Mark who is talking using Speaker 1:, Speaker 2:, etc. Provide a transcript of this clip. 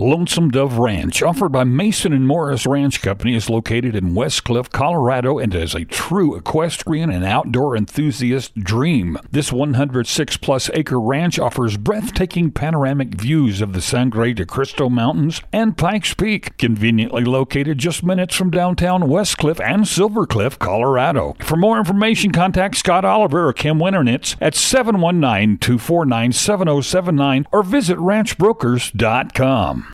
Speaker 1: Lonesome Dove Ranch, offered by Mason and Morris Ranch Company, is located in West Cliff, Colorado, and is a true equestrian and outdoor enthusiast dream. This 106-plus acre ranch offers breathtaking panoramic views of the Sangre de Cristo Mountains and Pikes Peak, conveniently located just minutes from downtown West Cliff and Silver Cliff, Colorado. For more information, contact Scott Oliver or Kim Winternitz at 719-249-7079 or visit ranchbrokers.com.